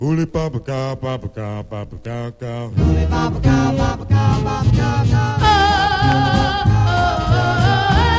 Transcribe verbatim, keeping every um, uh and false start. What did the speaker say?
Hooly papa cow, papa cow, papa cow cow. Hooly papa cow, papa cow, papa cow cow. Oh, oh, oh, oh.